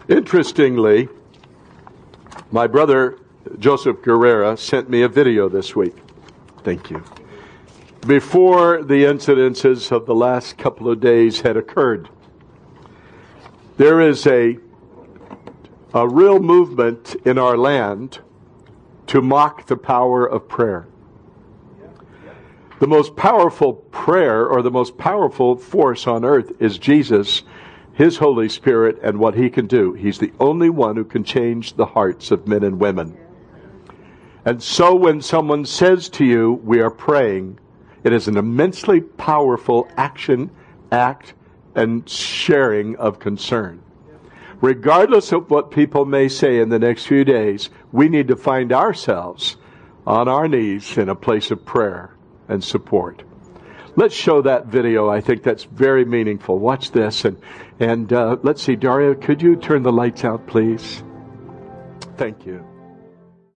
Interestingly, my brother Joseph Guerrera sent me a video this week. Thank you. Before the incidences of the last couple of days had occurred. There is a real movement in our land to mock the power of prayer. The most powerful prayer, or the most powerful force on earth, is Jesus, His Holy Spirit, and what He can do. He's the only one who can change the hearts of men and women. And so when someone says to you, we are praying, it is an immensely powerful act, and sharing of concern. Regardless of what people may say in the next few days, we need to find ourselves on our knees in a place of prayer and support. Let's show that video. I think that's very meaningful. Watch this. And let's see, Daria, could you turn the lights out, please? Thank you.